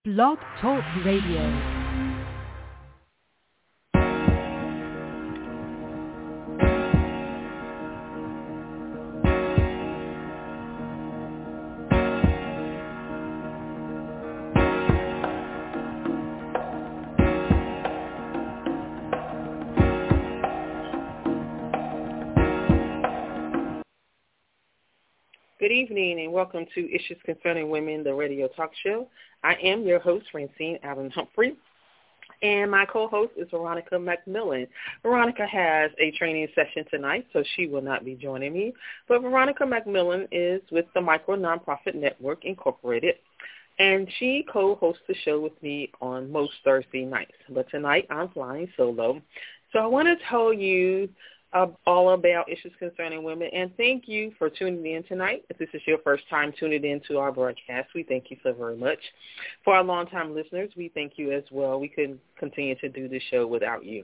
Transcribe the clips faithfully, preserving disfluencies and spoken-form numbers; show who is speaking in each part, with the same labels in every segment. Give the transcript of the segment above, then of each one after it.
Speaker 1: Blog Talk Radio.
Speaker 2: Good evening and welcome to Issues Concerning Women, the radio talk show. I am your host, Francine Allen Humphrey, and my co-host is Veronica McMillan. Veronica has a training session tonight, so she will not be joining me, but Veronica McMillan is with the Micro Nonprofit Network, Incorporated, and she co-hosts the show with me on most Thursday nights. But tonight I'm flying solo, so I want to tell you Uh, all about issues concerning women. And thank you for tuning in tonight. If this is your first time tuning in to our broadcast, we thank you so very much. For our longtime listeners, we thank you as well. We couldn't continue to do this show without you.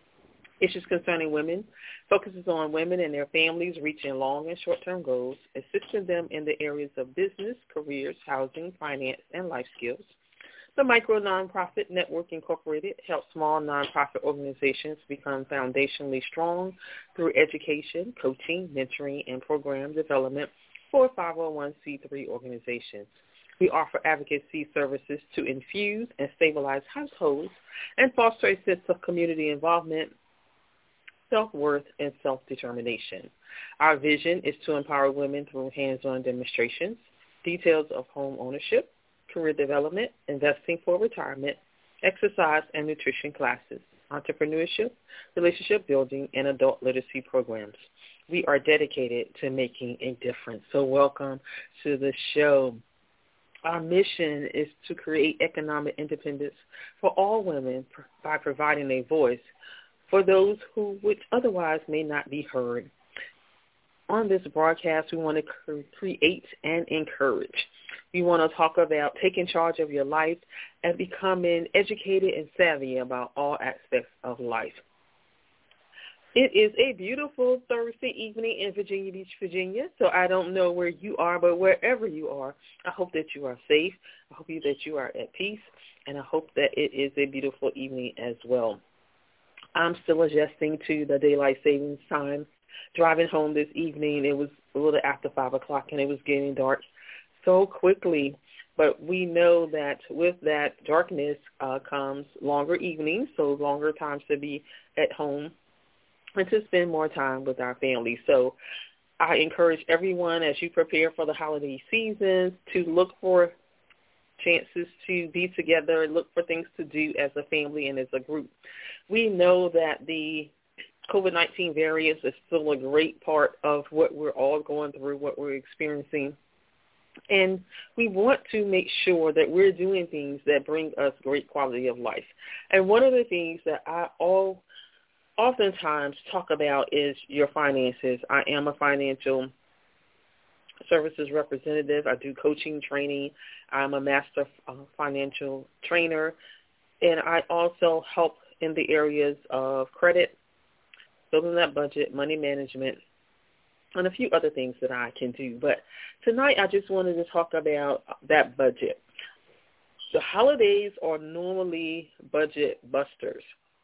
Speaker 2: Issues Concerning Women focuses on women and their families reaching long and short-term goals, assisting them in the areas of business, careers, housing, finance, and life skills. The Micro Nonprofit Network, Incorporated, helps small nonprofit organizations become foundationally strong through education, coaching, mentoring, and program development for five oh one c three organizations. We offer advocacy services to infuse and stabilize households and foster a sense of community involvement, self-worth, and self-determination. Our vision is to empower women through hands-on demonstrations, details of home ownership, career development, investing for retirement, exercise and nutrition classes, entrepreneurship, relationship building, and adult literacy programs. We are dedicated to making a difference. So welcome to the show. Our mission is to create economic independence for all women by providing a voice for those who would otherwise may not be heard. On this broadcast, we want to create and encourage. We want to talk about taking charge of your life and becoming educated and savvy about all aspects of life. It is a beautiful Thursday evening in Virginia Beach, Virginia, so I don't know where you are, but wherever you are, I hope that you are safe. I hope that you are at peace, and I hope that it is a beautiful evening as well. I'm still adjusting to the daylight savings time. Driving home this evening, it was a little after five o'clock, and it was getting dark so quickly. But we know that with that darkness uh, comes longer evenings, so longer times to be at home and to spend more time with our family. So I encourage everyone, as you prepare for the holiday seasons, to look for chances to be together, look for things to do as a family and as a group. We know that the COVID nineteen variants is still a great part of what we're all going through, what we're experiencing. And we want to make sure that we're doing things that bring us great quality of life. And one of the things that I all oftentimes talk about is your finances. I am a financial services representative. I do coaching, training. I'm a master uh, financial trainer. And I also help in the areas of credit, building that budget, money management, and a few other things that I can do. But tonight I just wanted to talk about that budget. The holidays are normally budget busters.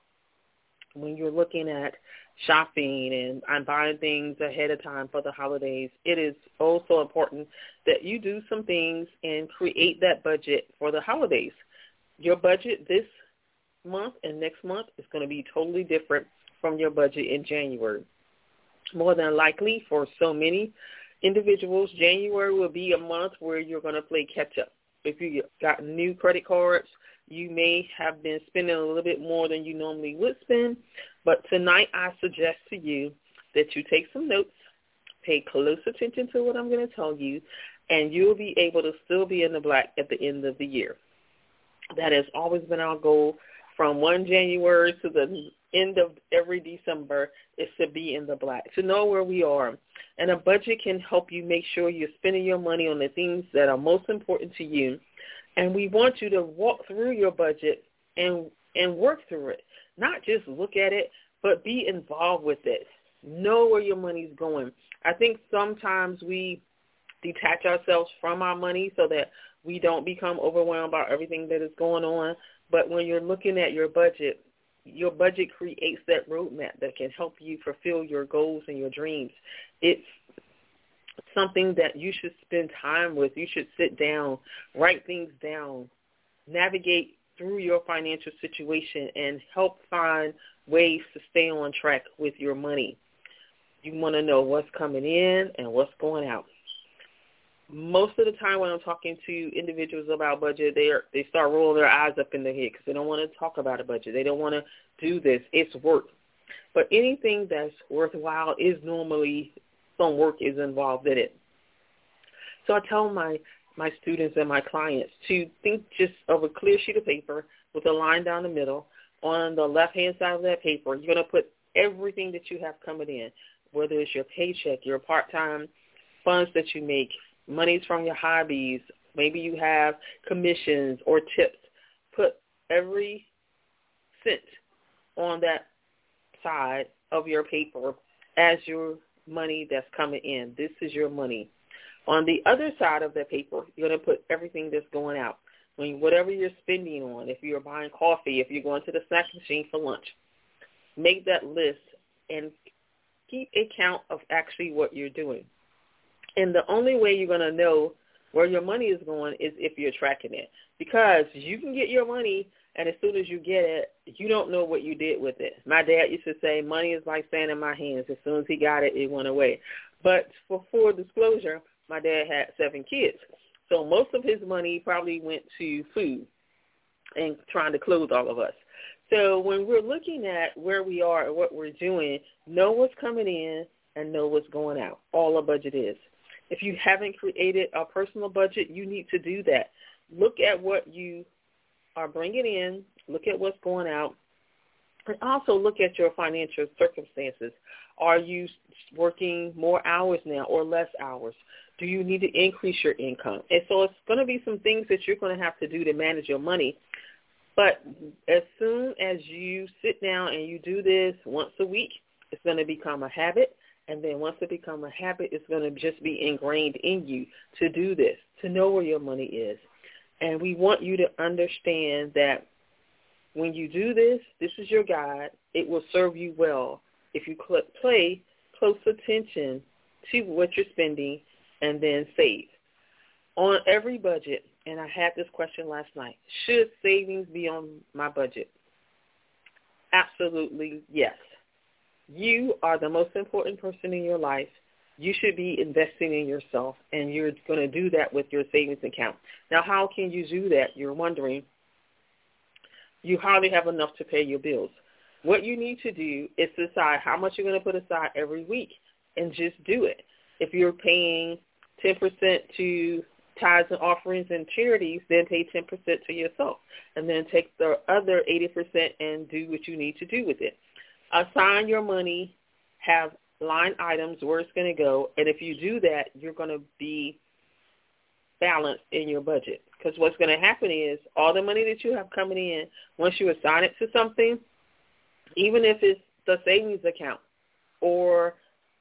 Speaker 2: When you're looking at shopping and, and buying things ahead of time for the holidays, it is also important that you do some things and create that budget for the holidays. Your budget this month and next month is going to be totally different from your budget in January. More than likely, for so many individuals, January will be a month where you're going to play catch-up. If you got new credit cards, you may have been spending a little bit more than you normally would spend. But tonight I suggest to you that you take some notes, pay close attention to what I'm going to tell you, and you'll be able to still be in the black at the end of the year. That has always been our goal from one January to the end of every December, is to be in the black, to know where we are. And a budget can help you make sure you're spending your money on the things that are most important to you. And we want you to walk through your budget and and work through it. Not just look at it, but be involved with it. Know where your money's going. I think sometimes we detach ourselves from our money so that we don't become overwhelmed by everything that is going on. But when you're looking at your budget, your budget creates that roadmap that can help you fulfill your goals and your dreams. It's something that you should spend time with. You should sit down, write things down, navigate through your financial situation, and help find ways to stay on track with your money. You want to know what's coming in and what's going out. Most of the time when I'm talking to individuals about budget, they are, they start rolling their eyes up in their head because they don't want to talk about a budget. They don't want to do this. It's work. But anything that's worthwhile is normally some work is involved in it. So I tell my, my students and my clients to think just of a clear sheet of paper with a line down the middle. On the left-hand side of that paper, you're going to put everything that you have coming in, whether it's your paycheck, your part-time funds that you make, monies from your hobbies, maybe you have commissions or tips. Put every cent on that side of your paper as your money that's coming in. This is your money. On the other side of that paper, you're going to put everything that's going out. When whatever you're spending on, if you're buying coffee, if you're going to the snack machine for lunch, make that list and keep a count of actually what you're doing. And the only way you're going to know where your money is going is if you're tracking it. Because you can get your money, and as soon as you get it, you don't know what you did with it. My dad used to say, money is like sand in my hands. As soon as he got it, it went away. But for full disclosure, my dad had seven kids. So most of his money probably went to food and trying to clothe all of us. So when we're looking at where we are and what we're doing, know what's coming in and know what's going out. All a budget is. If you haven't created a personal budget, you need to do that. Look at what you are bringing in. Look at what's going out. And also look at your financial circumstances. Are you working more hours now or less hours? Do you need to increase your income? And so it's going to be some things that you're going to have to do to manage your money. But as soon as you sit down and you do this once a week, it's going to become a habit. And then once it becomes a habit, it's going to just be ingrained in you to do this, to know where your money is. And we want you to understand that when you do this, this is your guide. It will serve you well if you cl- pay close attention to what you're spending and then save. On every budget, and I had this question last night, should savings be on my budget? Absolutely yes. You are the most important person in your life. You should be investing in yourself, and you're going to do that with your savings account. Now, how can you do that? You're wondering. You hardly have enough to pay your bills. What you need to do is decide how much you're going to put aside every week and just do it. If you're paying ten percent to tithes and offerings and charities, then pay ten percent to yourself, and then take the other eighty percent and do what you need to do with it. Assign your money, have line items where it's going to go, and if you do that, you're going to be balanced in your budget. Because what's going to happen is all the money that you have coming in, once you assign it to something, even if it's the savings account or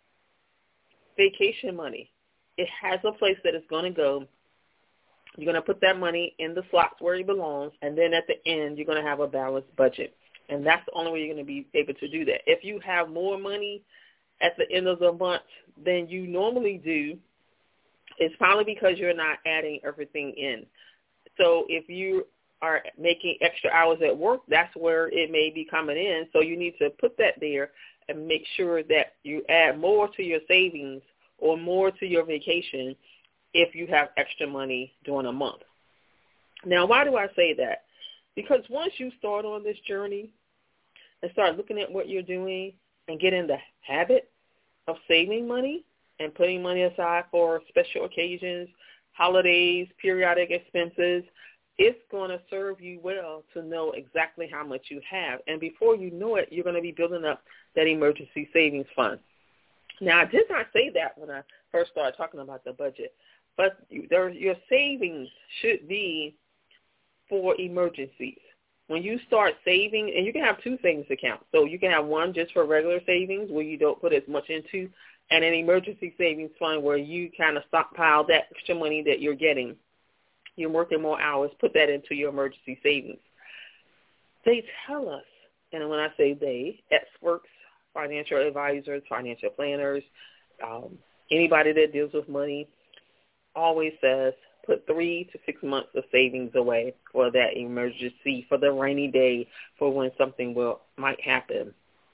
Speaker 2: vacation money, it has a place that it's going to go. You're going to put that money in the slots where it belongs, and then at the end, you're going to have a balanced budget. And that's the only way you're going to be able to do that. If you have more money at the end of the month than you normally do, it's probably because you're not adding everything in. So if you are making extra hours at work, that's where it may be coming in. So you need to put that there and make sure that you add more to your savings or more to your vacation if you have extra money during a month. Now, why do I say that? Because once you start on this journey and start looking at what you're doing and get in the habit of saving money and putting money aside for special occasions, holidays, periodic expenses, it's going to serve you well to know exactly how much you have. And before you know it, you're going to be building up that emergency savings fund. Now, I did not say that when I first started talking about the budget, but there, your savings should be for emergencies. When you start saving, and you can have two savings accounts. So you can have one just for regular savings where you don't put as much into and an emergency savings fund where you kind of stockpile that extra money that you're getting. You're working more hours, put that into your emergency savings. They tell us, and when I say they, experts, financial advisors, financial planners, um, anybody that deals with money always says put three to six months of savings away for that emergency, for the rainy day, for when something will might happen.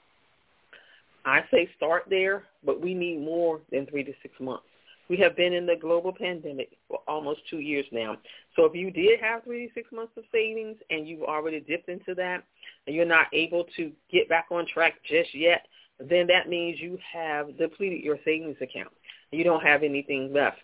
Speaker 2: I say start there, but we need more than three to six months. We have been in the global pandemic for almost two years now. So if you did have three to six months of savings and you've already dipped into that and you're not able to get back on track just yet, then that means you have depleted your savings account. You don't have anything left.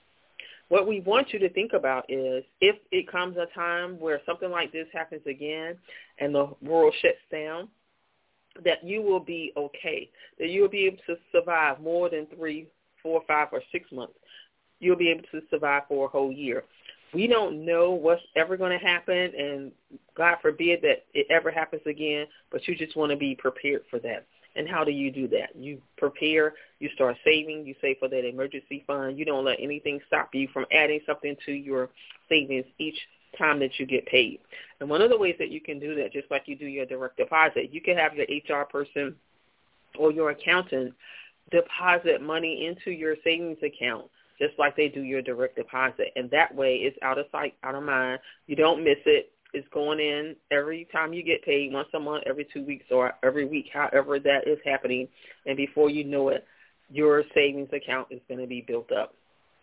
Speaker 2: What we want you to think about is if it comes a time where something like this happens again and the world shuts down, that you will be okay, that you will be able to survive more than three, four, five, or six months. You'll be able to survive for a whole year. We don't know what's ever going to happen, and God forbid that it ever happens again, but you just want to be prepared for that. And how do you do that? You prepare, you start saving, you save for that emergency fund. You don't let anything stop you from adding something to your savings each time that you get paid. And one of the ways that you can do that, just like you do your direct deposit, you can have your H R person or your accountant deposit money into your savings account, just like they do your direct deposit. And that way it's out of sight, out of mind. You don't miss it. It's going in every time you get paid, once a month, every two weeks, or every week, however that is happening. And before you know it, your savings account is going to be built up.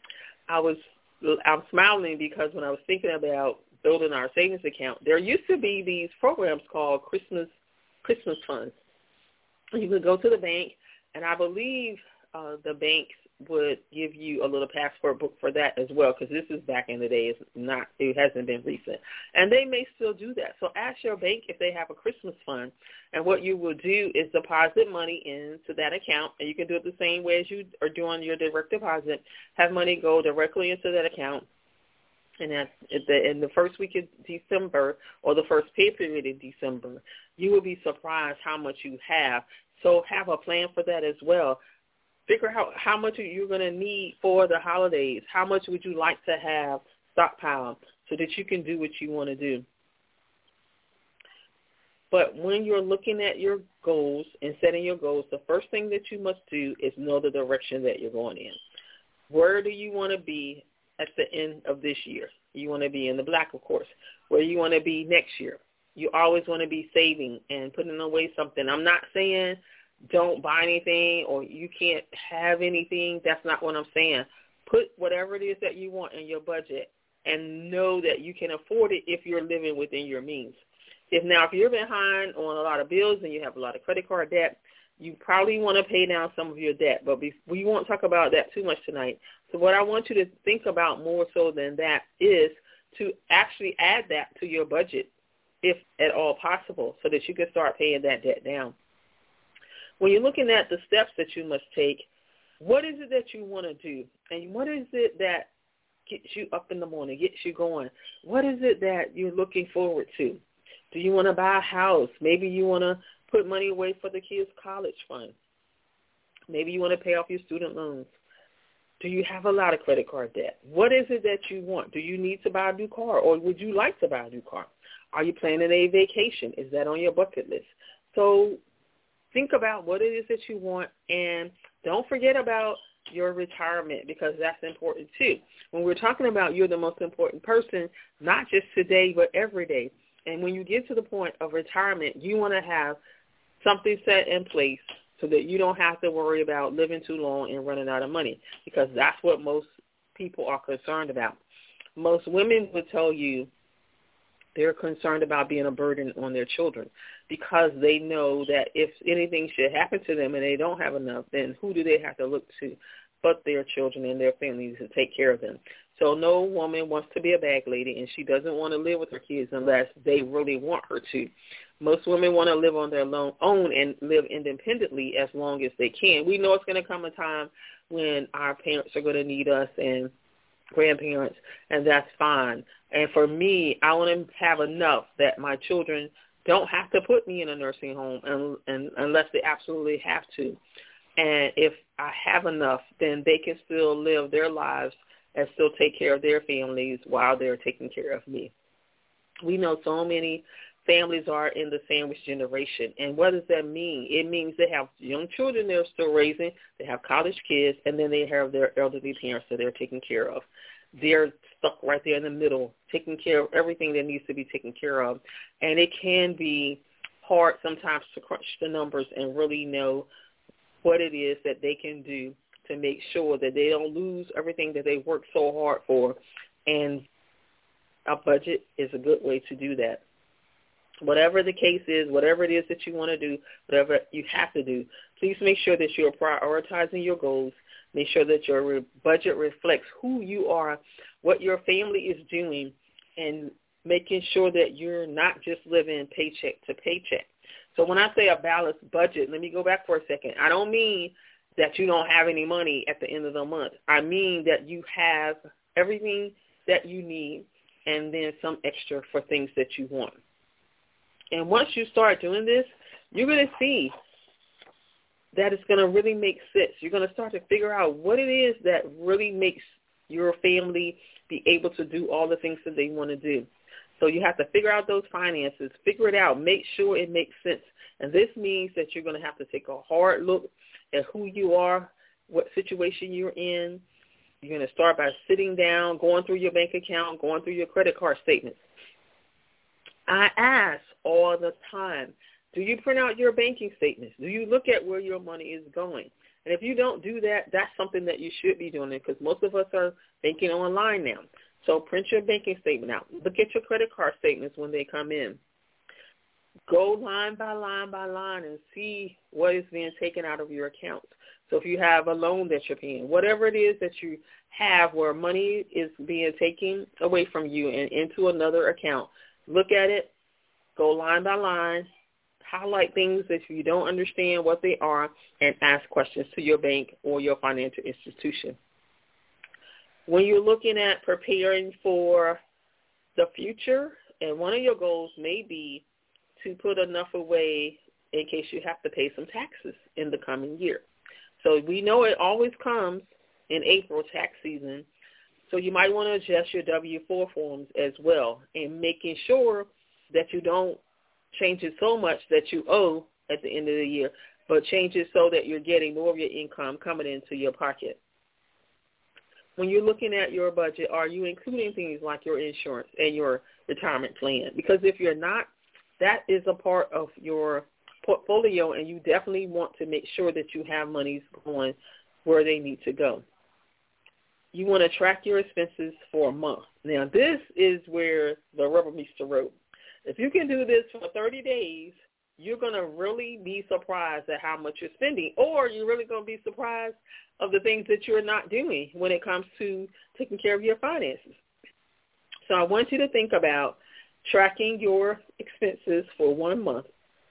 Speaker 2: I was I'm smiling because when I was thinking about building our savings account, there used to be these programs called Christmas Christmas funds. You could go to the bank, and I believe uh, the banks would give you a little passport book for that as well, because this is back in the day. It's not, it hasn't been recent. And they may still do that. So ask your bank if they have a Christmas fund, and what you will do is deposit money into that account, and you can do it the same way as you are doing your direct deposit. Have money go directly into that account, and that's in the first week of December or the first pay period in December, you will be surprised how much you have. So have a plan for that as well. Figure out how much you're going to need for the holidays. How much would you like to have stockpiled so that you can do what you want to do? But when you're looking at your goals and setting your goals, the first thing that you must do is know the direction that you're going in. Where do you want to be at the end of this year? You want to be in the black, of course. Where you want to be next year? You always want to be saving and putting away something. I'm not saying don't buy anything or you can't have anything. That's not what I'm saying. Put whatever it is that you want in your budget and know that you can afford it if you're living within your means. If now, if you're behind on a lot of bills and you have a lot of credit card debt, you probably want to pay down some of your debt, but we won't talk about that too much tonight. So what I want you to think about more so than that is to actually add that to your budget, if at all possible, so that you can start paying that debt down. When you're looking at the steps that you must take, what is it that you want to do? And what is it that gets you up in the morning, gets you going? What is it that you're looking forward to? Do you want to buy a house? Maybe you want to put money away for the kids' college fund. Maybe you want to pay off your student loans. Do you have a lot of credit card debt? What is it that you want? Do you need to buy a new car, or would you like to buy a new car? Are you planning a vacation? Is that on your bucket list? So think about what it is that you want, and don't forget about your retirement, because that's important too. When we're talking about you're the most important person, not just today but every day. And when you get to the point of retirement, you want to have something set in place so that you don't have to worry about living too long and running out of money, because that's what most people are concerned about. Most women would tell you they're concerned about being a burden on their children, because they know that if anything should happen to them and they don't have enough, then who do they have to look to but their children and their families to take care of them? So no woman wants to be a bag lady, and she doesn't want to live with her kids unless they really want her to. Most women want to live on their own and live independently as long as they can. We know it's going to come a time when our parents are going to need us and grandparents, and that's fine. And for me, I want to have enough that my children don't have to put me in a nursing home and, and, unless they absolutely have to. And if I have enough, then they can still live their lives and still take care of their families while they're taking care of me. We know so many families are in the sandwich generation. And what does that mean? It means they have young children they're still raising, they have college kids, and then they have their elderly parents that they're taking care of. They're stuck right there in the middle, taking care of everything that needs to be taken care of. And it can be hard sometimes to crunch the numbers and really know what it is that they can do to make sure that they don't lose everything that they worked so hard for. And a budget is a good way to do that. Whatever the case is, whatever it is that you want to do, whatever you have to do, please make sure that you're prioritizing your goals. Make sure that your budget reflects who you are, what your family is doing, and making sure that you're not just living paycheck to paycheck. So when I say a balanced budget, let me go back for a second. I don't mean that you don't have any money at the end of the month. I mean that you have everything that you need and then some extra for things that you want. And once you start doing this, you're going to see that it's going to really make sense. You're going to start to figure out what it is that really makes your family be able to do all the things that they want to do. So you have to figure out those finances, figure it out, make sure it makes sense. And this means that you're going to have to take a hard look at who you are, what situation you're in. You're going to start by sitting down, going through your bank account, going through your credit card statements. I ask all the time, do you print out your banking statements? Do you look at where your money is going? And if you don't do that, that's something that you should be doing, because most of us are banking online now. So print your banking statement out. Look at your credit card statements when they come in. Go line by line by line and see what is being taken out of your account. So if you have a loan that you're paying, whatever it is that you have where money is being taken away from you and into another account, look at it, go line by line, highlight things if you don't understand what they are, and ask questions to your bank or your financial institution. When you're looking at preparing for the future, and one of your goals may be to put enough away in case you have to pay some taxes in the coming year. So we know it always comes in April, tax season. So you might want to adjust your W four forms as well, and making sure that you don't change it so much that you owe at the end of the year, but change it so that you're getting more of your income coming into your pocket. When you're looking at your budget, are you including things like your insurance and your retirement plan? Because if you're not, that is a part of your portfolio, and you definitely want to make sure that you have monies going where they need to go. You want to track your expenses for a month. Now, this is where the rubber meets the road. If you can do this for thirty days, you're going to really be surprised at how much you're spending, or you're really going to be surprised of the things that you're not doing when it comes to taking care of your finances. So I want you to think about tracking your expenses for one month,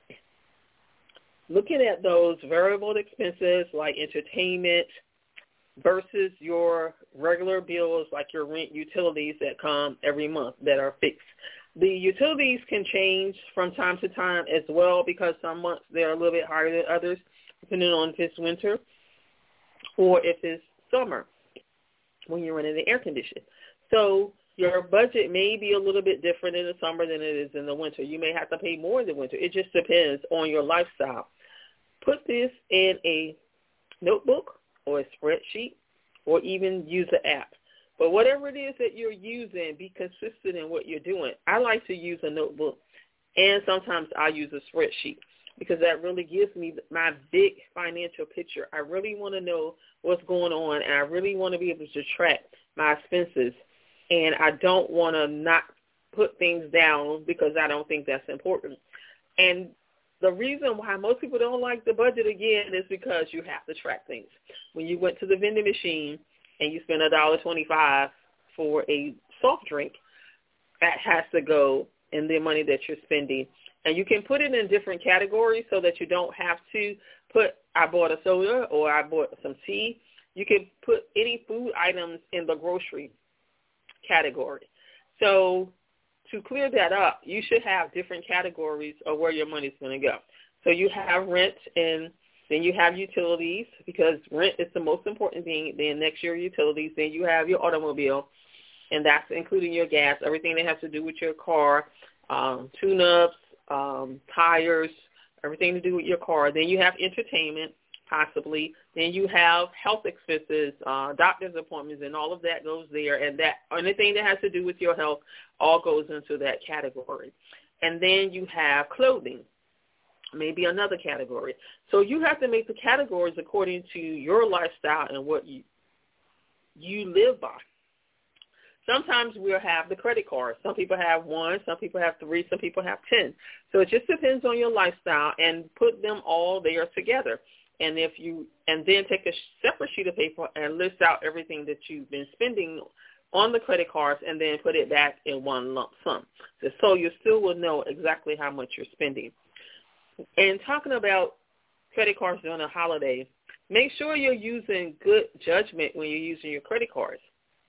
Speaker 2: looking at those variable expenses like entertainment versus your regular bills like your rent, utilities that come every month that are fixed. The utilities can change from time to time as well, because some months they're a little bit higher than others, depending on if it's winter or if it's summer when you're running the air conditioning. So your budget may be a little bit different in the summer than it is in the winter. You may have to pay more in the winter. It just depends on your lifestyle. Put this in a notebook or a spreadsheet, or even use an app. But whatever it is that you're using, be consistent in what you're doing. I like to use a notebook, and sometimes I use a spreadsheet, because that really gives me my big financial picture. I really want to know what's going on, and I really want to be able to track my expenses. And I don't want to not put things down because I don't think that's important. And the reason why most people don't like the budget, again, is because you have to track things. When you went to the vending machine and you spent one dollar and twenty-five cents for a soft drink, that has to go in the money that you're spending. And you can put it in different categories so that you don't have to put, I bought a soda or I bought some tea. You can put any food items in the grocery category. So to clear that up, you should have different categories of where your money's going to go. So you have rent and Then you have utilities, because rent is the most important thing. Then next year, utilities. Then you have your automobile, and that's including your gas, everything that has to do with your car, um, tune-ups, um, tires, everything to do with your car. Then you have entertainment, possibly. Then you have health expenses, uh, doctor's appointments, and all of that goes there. And that anything that has to do with your health all goes into that category. And then you have clothing, maybe another category. So you have to make the categories according to your lifestyle and what you you live by. Sometimes we'll have the credit card. Some people have one, some people have three, some people have ten. So it just depends on your lifestyle, and put them all there together. And if you and then take a separate sheet of paper and list out everything that you've been spending on the credit cards, and then put it back in one lump sum. So you still will know exactly how much you're spending. And talking about credit cards during the holidays, make sure you're using good judgment when you're using your credit cards.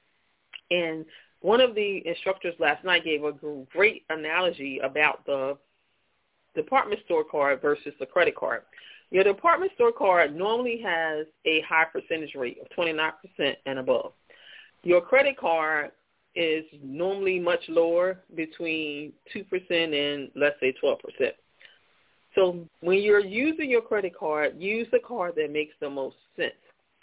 Speaker 2: And one of the instructors last night gave a great analogy about the department store card versus the credit card. Your department store card normally has a high percentage rate of twenty-nine percent and above. Your credit card is normally much lower, between two percent and, let's say, twelve percent. So when you're using your credit card, use the card that makes the most sense.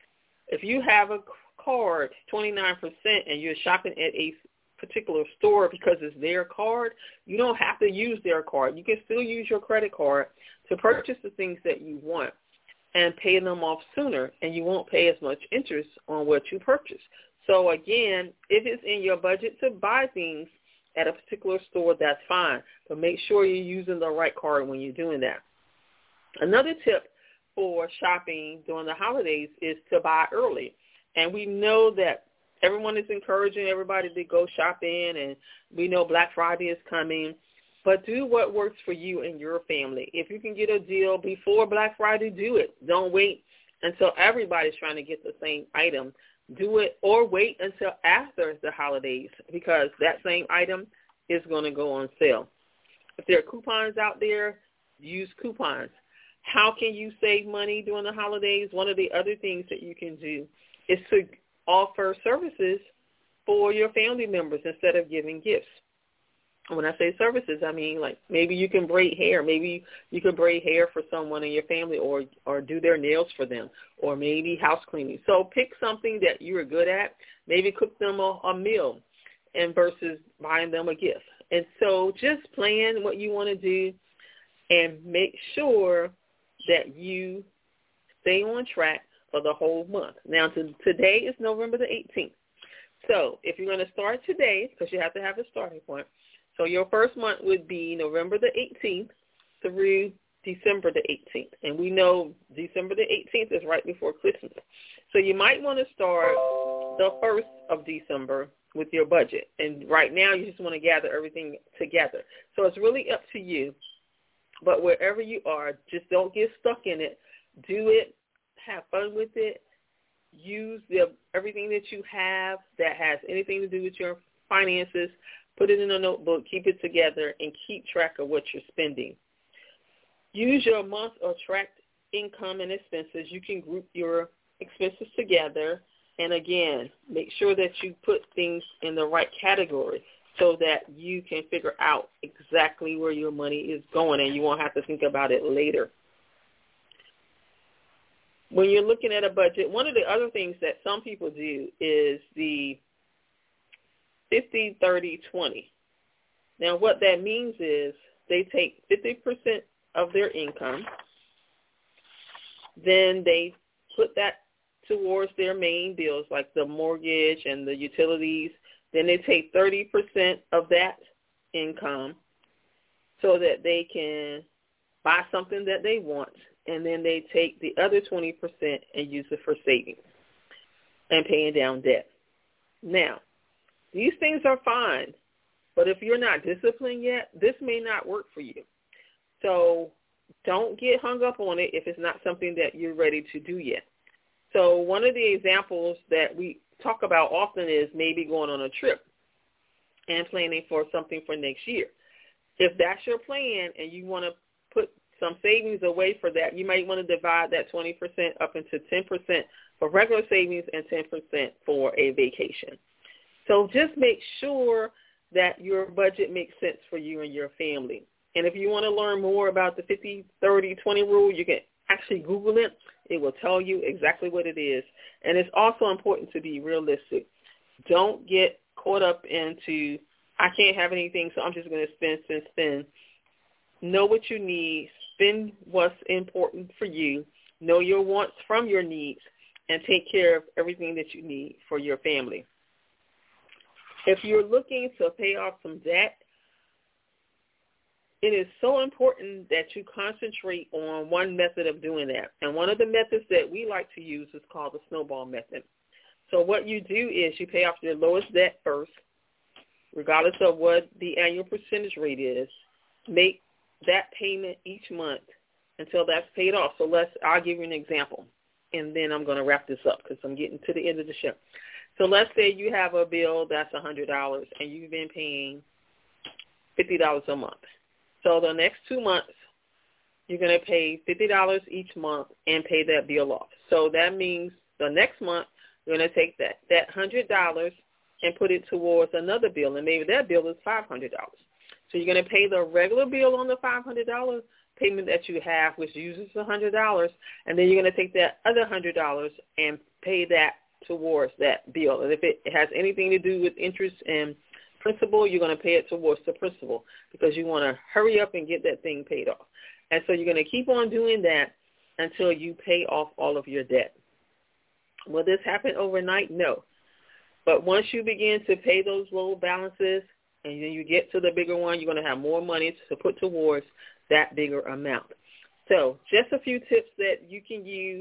Speaker 2: If you have a card, twenty-nine percent, and you're shopping at a particular store because it's their card, you don't have to use their card. You can still use your credit card to purchase the things that you want and pay them off sooner, and you won't pay as much interest on what you purchase. So, again, if it's in your budget to buy things at a particular store, that's fine, but make sure you're using the right card when you're doing that. Another tip for shopping during the holidays is to buy early. And we know that everyone is encouraging everybody to go shopping, and we know Black Friday is coming. But do what works for you and your family. If you can get a deal before Black Friday, do it. Don't wait until everybody's trying to get the same item. Do it, or wait until after the holidays, because that same item is going to go on sale. If there are coupons out there, use coupons. How can you save money during the holidays? One of the other things that you can do is to offer services for your family members instead of giving gifts. When I say services, I mean, like, maybe you can braid hair. Maybe you can braid hair for someone in your family, or or do their nails for them, or maybe house cleaning. So pick something that you're good at. Maybe cook them a, a meal, and versus buying them a gift. And so just plan what you want to do, and make sure that you stay on track for the whole month. Now, to, today is November the eighteenth. So if you're going to start today, because you have to have a starting point, so your first month would be November the eighteenth through December the eighteenth. And we know December the eighteenth is right before Christmas. So you might want to start the first of December with your budget. And right now you just want to gather everything together. So it's really up to you. But wherever you are, just don't get stuck in it. Do it. Have fun with it. Use the, everything that you have that has anything to do with your finances. Put it in a notebook, keep it together, and keep track of what you're spending. Use your month or tracked income and expenses. You can group your expenses together. And, again, make sure that you put things in the right category so that you can figure out exactly where your money is going, and you won't have to think about it later. When you're looking at a budget, one of the other things that some people do is the fifty, thirty, twenty. Now, what that means is they take fifty percent of their income, then they put that towards their main bills like the mortgage and the utilities. Then they take thirty percent of that income so that they can buy something that they want, and then they take the other twenty percent and use it for savings and paying down debt. Now, these things are fine, but if you're not disciplined yet, this may not work for you. So don't get hung up on it if it's not something that you're ready to do yet. So one of the examples that we talk about often is maybe going on a trip and planning for something for next year. If that's your plan and you want to put some savings away for that. You might want to divide that twenty percent up into ten percent for regular savings and ten percent for a vacation. So just make sure that your budget makes sense for you and your family. And if you want to learn more about the fifty thirty twenty rule, you can actually Google it. It will tell you exactly what it is. And it's also important to be realistic. Don't get caught up into, I can't have anything, so I'm just going to spend, spend, spend. Know what you need. Spend what's important for you. Know your wants from your needs, and take care of everything that you need for your family. If you're looking to pay off some debt, it is so important that you concentrate on one method of doing that. And one of the methods that we like to use is called the snowball method. So what you do is you pay off your lowest debt first, regardless of what the annual percentage rate is. Make that payment each month until that's paid off. So let's, I'll give you an example, and then I'm going to wrap this up because I'm getting to the end of the show. So let's say you have a bill that's one hundred dollars and you've been paying fifty dollars a month. So the next two months, you're going to pay fifty dollars each month and pay that bill off. So that means the next month, you're going to take that, that one hundred dollars and put it towards another bill, and maybe that bill is five hundred dollars. So you're going to pay the regular bill on the five hundred dollars payment that you have, which uses one hundred dollars, and then you're going to take that other one hundred dollars and pay that towards that bill. And if it has anything to do with interest and principal, you're going to pay it towards the principal because you want to hurry up and get that thing paid off. And so you're going to keep on doing that until you pay off all of your debt. Will this happen overnight? No. But once you begin to pay those low balances and then you get to the bigger one, you're going to have more money to put towards that bigger amount. So just a few tips that you can use.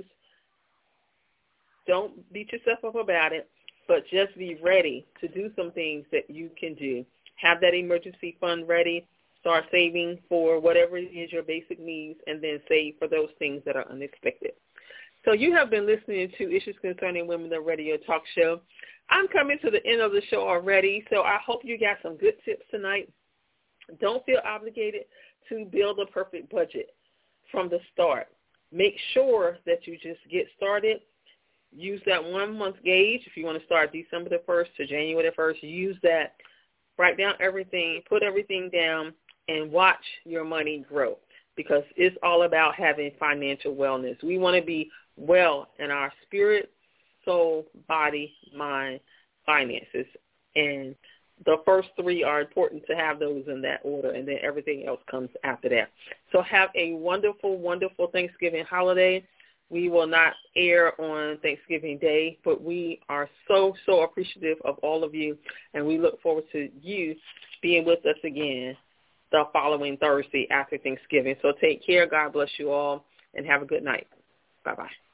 Speaker 2: Don't beat yourself up about it, but just be ready to do some things that you can do. Have that emergency fund ready. Start saving for whatever is your basic needs, and then save for those things that are unexpected. So you have been listening to Issues Concerning Women, the radio talk show. I'm coming to the end of the show already, so I hope you got some good tips tonight. Don't feel obligated to build a perfect budget from the start. Make sure that you just get started. Use that one-month gauge. If you want to start December the first to January the first, use that. Write down everything, put everything down, and watch your money grow, because it's all about having financial wellness. We want to be well in our spirit, soul, body, mind, finances. And the first three are important to have those in that order, and then everything else comes after that. So have a wonderful, wonderful Thanksgiving holiday. We will not air on Thanksgiving Day, but we are so, so appreciative of all of you, and we look forward to you being with us again the following Thursday after Thanksgiving. So take care. God bless you all, and have a good night. Bye-bye.